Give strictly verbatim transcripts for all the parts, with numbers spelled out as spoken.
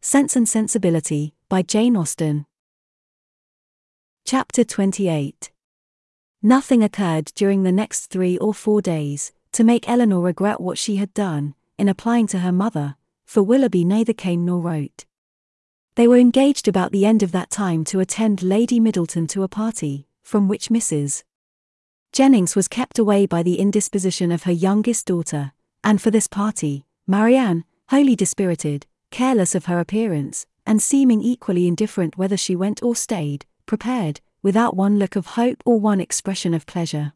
Sense and Sensibility, by Jane Austen. Chapter twenty-eight. Nothing occurred during the next three or four days to make Elinor regret what she had done in applying to her mother, for Willoughby neither came nor wrote. They were engaged about the end of that time to attend Lady Middleton to a party, from which Missus Jennings was kept away by the indisposition of her youngest daughter, and for this party, Marianne, wholly dispirited, careless of her appearance, and seeming equally indifferent whether she went or stayed, prepared, without one look of hope or one expression of pleasure.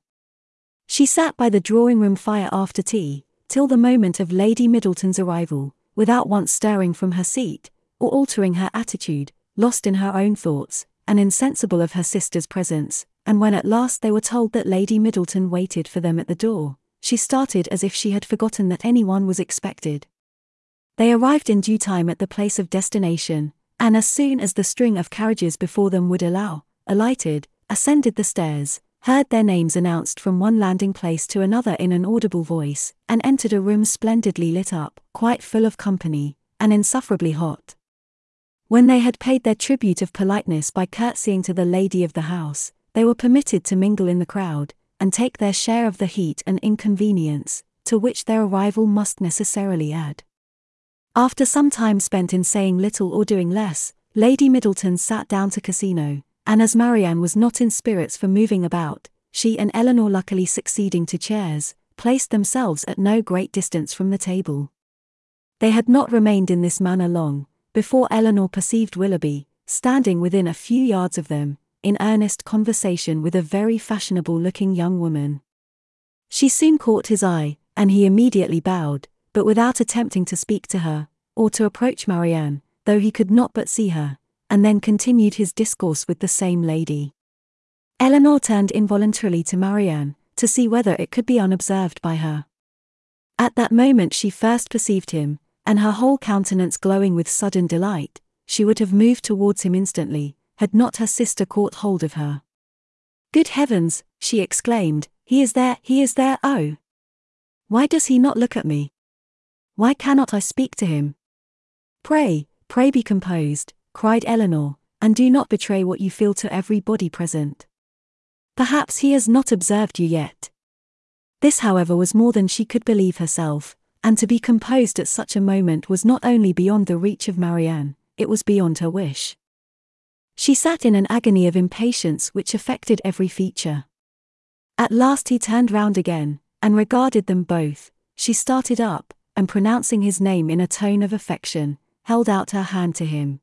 She sat by the drawing-room fire after tea, till the moment of Lady Middleton's arrival, without once stirring from her seat, or altering her attitude, lost in her own thoughts, and insensible of her sister's presence, and when at last they were told that Lady Middleton waited for them at the door, she started as if she had forgotten that anyone was expected. They arrived in due time at the place of destination, and as soon as the string of carriages before them would allow, alighted, ascended the stairs, heard their names announced from one landing-place to another in an audible voice, and entered a room splendidly lit up, quite full of company, and insufferably hot. When they had paid their tribute of politeness by curtsying to the lady of the house, they were permitted to mingle in the crowd, and take their share of the heat and inconvenience, to which their arrival must necessarily add. After some time spent in saying little or doing less, Lady Middleton sat down to Cassino, and as Marianne was not in spirits for moving about, she and Elinor, luckily succeeding to chairs, placed themselves at no great distance from the table. They had not remained in this manner long, before Elinor perceived Willoughby, standing within a few yards of them, in earnest conversation with a very fashionable-looking young woman. She soon caught his eye, and he immediately bowed, but without attempting to speak to her, or to approach Marianne, though he could not but see her, and then continued his discourse with the same lady. Elinor turned involuntarily to Marianne, to see whether it could be unobserved by her. At that moment she first perceived him, and her whole countenance glowing with sudden delight, she would have moved towards him instantly, had not her sister caught hold of her. "Good heavens," she exclaimed, "he is there, he is there, oh! Why does he not look at me? Why cannot I speak to him?" "Pray, pray be composed," cried Elinor, "and do not betray what you feel to everybody present. Perhaps he has not observed you yet." This, however, was more than she could believe herself, and to be composed at such a moment was not only beyond the reach of Marianne, it was beyond her wish. She sat in an agony of impatience which affected every feature. At last he turned round again, and regarded them both. She started up, and pronouncing his name in a tone of affection, held out her hand to him.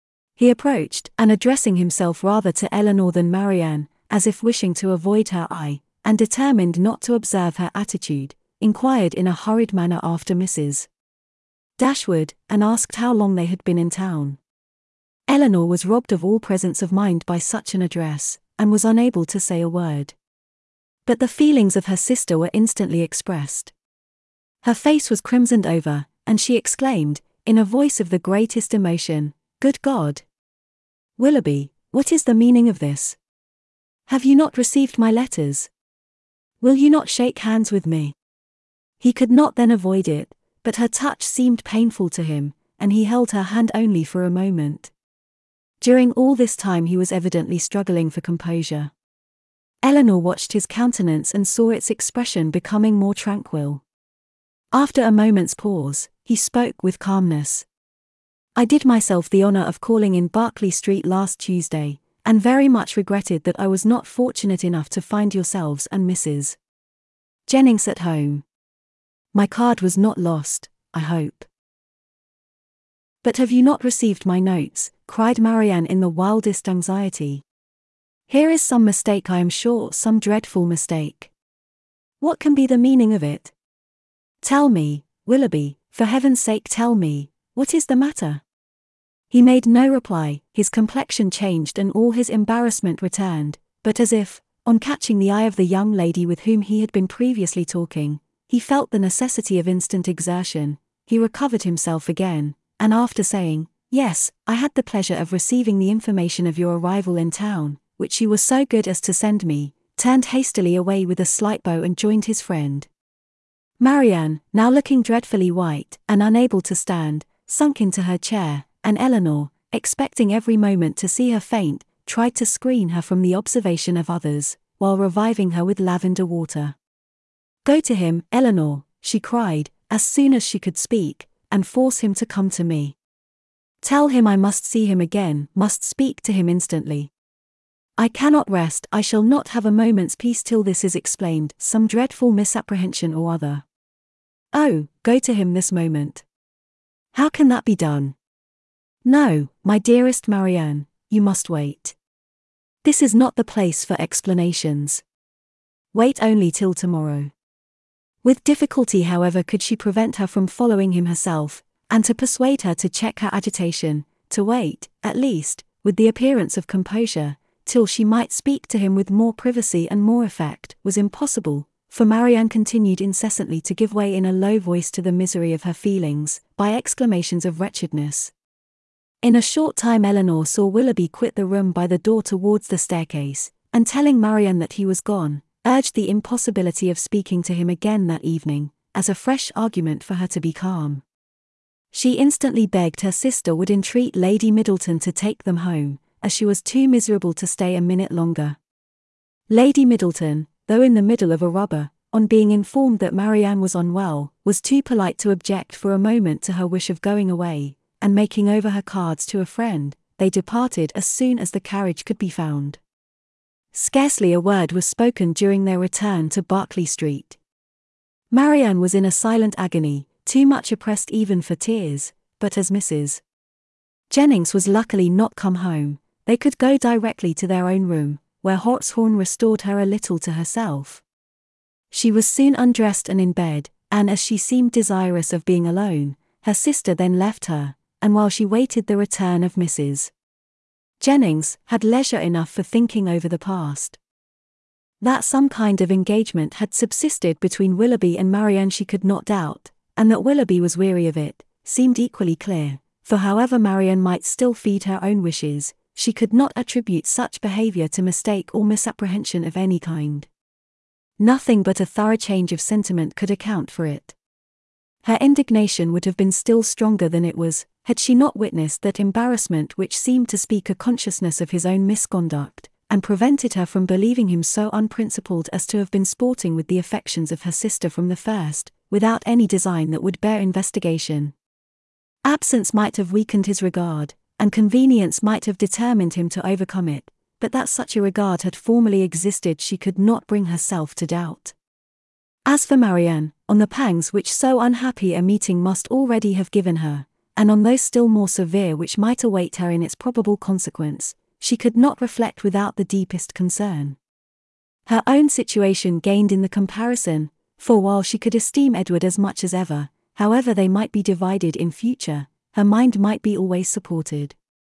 He approached, and addressing himself rather to Elinor than Marianne, as if wishing to avoid her eye, and determined not to observe her attitude, inquired in a hurried manner after Missus Dashwood, and asked how long they had been in town. Elinor was robbed of all presence of mind by such an address, and was unable to say a word. But the feelings of her sister were instantly expressed. Her face was crimsoned over, and she exclaimed, in a voice of the greatest emotion, "Good God! Willoughby, what is the meaning of this? Have you not received my letters? Will you not shake hands with me?" He could not then avoid it, but her touch seemed painful to him, and he held her hand only for a moment. During all this time he was evidently struggling for composure. Elinor watched his countenance and saw its expression becoming more tranquil. After a moment's pause, he spoke with calmness. "I did myself the honour of calling in Berkeley Street last Tuesday, and very much regretted that I was not fortunate enough to find yourselves and Missus Jennings at home. My card was not lost, I hope." "But have you not received my notes?" cried Marianne in the wildest anxiety. "Here is some mistake, I am sure, some dreadful mistake. What can be the meaning of it? Tell me, Willoughby, for heaven's sake tell me, what is the matter?" He made no reply, his complexion changed and all his embarrassment returned, but as if, on catching the eye of the young lady with whom he had been previously talking, he felt the necessity of instant exertion, he recovered himself again, and after saying, "Yes, I had the pleasure of receiving the information of your arrival in town, which you were so good as to send me," turned hastily away with a slight bow and joined his friend. Marianne, now looking dreadfully white, and unable to stand, sunk into her chair, and Eleanor, expecting every moment to see her faint, tried to screen her from the observation of others, while reviving her with lavender water. "Go to him, Eleanor," she cried, as soon as she could speak, "and force him to come to me. Tell him I must see him again, must speak to him instantly. I cannot rest, I shall not have a moment's peace till this is explained, some dreadful misapprehension or other. Oh, go to him this moment." "How can that be done?" "No, my dearest Marianne, you must wait. This is not the place for explanations. Wait only till tomorrow." With difficulty, however, could she prevent her from following him herself, and to persuade her to check her agitation, to wait, at least, with the appearance of composure, till she might speak to him with more privacy and more effect, was impossible, for Marianne continued incessantly to give way in a low voice to the misery of her feelings, by exclamations of wretchedness. In a short time Eleanor saw Willoughby quit the room by the door towards the staircase, and telling Marianne that he was gone, urged the impossibility of speaking to him again that evening, as a fresh argument for her to be calm. She instantly begged her sister would entreat Lady Middleton to take them home, as she was too miserable to stay a minute longer. Lady Middleton, though in the middle of a rubber, on being informed that Marianne was unwell, was too polite to object for a moment to her wish of going away, and making over her cards to a friend, they departed as soon as the carriage could be found. Scarcely a word was spoken during their return to Berkeley Street. Marianne was in a silent agony, too much oppressed even for tears, but as Missus Jennings was luckily not come home, they could go directly to their own room, where Hawkeshorn restored her a little to herself. She was soon undressed and in bed, and as she seemed desirous of being alone, her sister then left her, and while she waited the return of Missus Jennings, had leisure enough for thinking over the past. That some kind of engagement had subsisted between Willoughby and Marianne she could not doubt, and that Willoughby was weary of it, seemed equally clear, for however Marianne might still feed her own wishes, she could not attribute such behaviour to mistake or misapprehension of any kind. Nothing but a thorough change of sentiment could account for it. Her indignation would have been still stronger than it was, had she not witnessed that embarrassment which seemed to speak a consciousness of his own misconduct, and prevented her from believing him so unprincipled as to have been sporting with the affections of her sister from the first, without any design that would bear investigation. Absence might have weakened his regard, and convenience might have determined him to overcome it, but that such a regard had formerly existed she could not bring herself to doubt. As for Marianne, on the pangs which so unhappy a meeting must already have given her, and on those still more severe which might await her in its probable consequence, she could not reflect without the deepest concern. Her own situation gained in the comparison, for while she could esteem Edward as much as ever, however they might be divided in future, her mind might be always supported.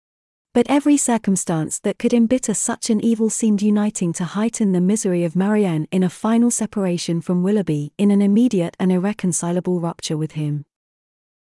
But every circumstance that could embitter such an evil seemed uniting to heighten the misery of Marianne in a final separation from Willoughby, in an immediate and irreconcilable rupture with him.